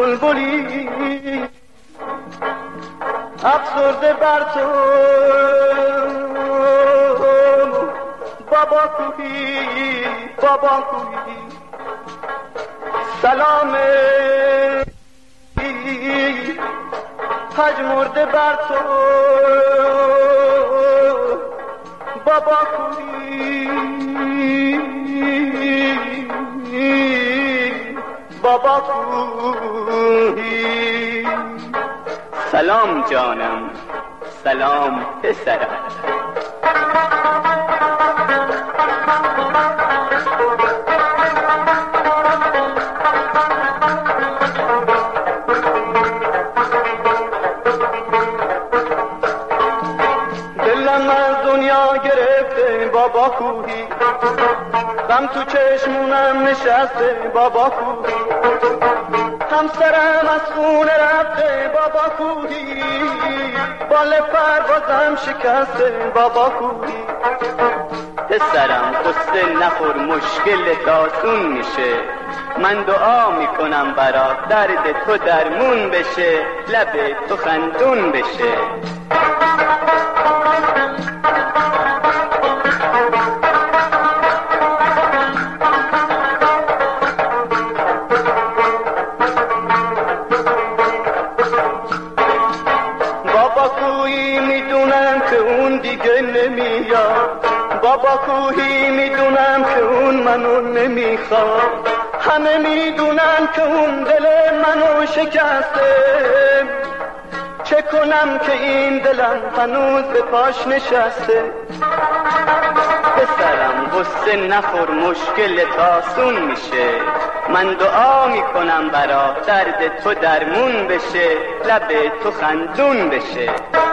بلبلی افسرده بر تو بابا کوهی بابا کوهی سلام پژمرده بر تو بابا کوهی بابا کوهی سلام جانم سلام پسرم دلم از دنیا گرفته بابا کوهی غم تو چشمونم نشسته بابا کوهی همسرم از خونه رفته بابا کوهی بال پروازم شکسته بابا کوهی پسرم قصه نخور مشکلت آسون میشه من دعا میکنم برات درد تو درمون بشه لب تو خندون بشه بابا کوهی میدونم که اون منو نمیخواد همه میدونم که اون دل منو شکسته چه کنم که این دلم هنوز به پاش نشسته پسرم غصه نخور مشکلت آسون میشه من دعا میکنم برات درد تو درمون بشه لب تو خندون بشه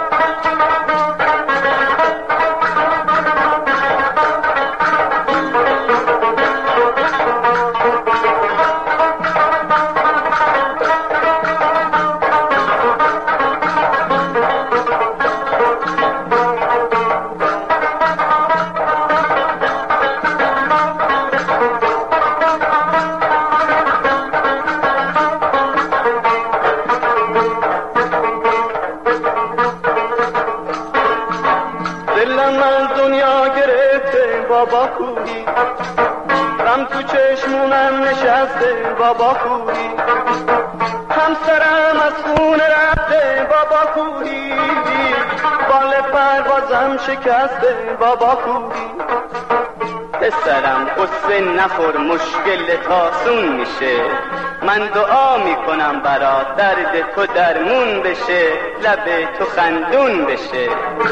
بابا کوهی غم تو چشمونم نشسته بابا کوهی همسرم از خونه رفته بابا کوهی بال پروازم شکسته بابا کوهی پسرم قصه نخور مشکلت آسون میشه من دعا میکنم برات درد تو درمون بشه لب تو خندون بشه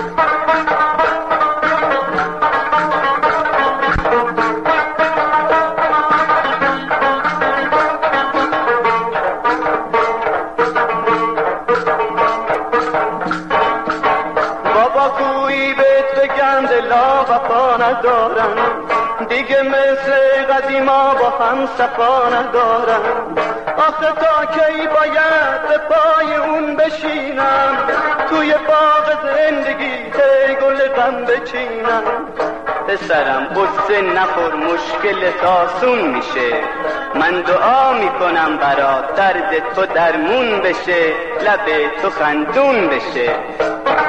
ندارم دیگه مثل قدیما با هم صفا ندارم آخه تا کی باید به پای اون بشینم توی باغ زندگی ای گل غم بچینم پسرم قصه نخور مشکلت آسون میشه من دعا میکنم برات درد تو درمون بشه لب تو خندون بشه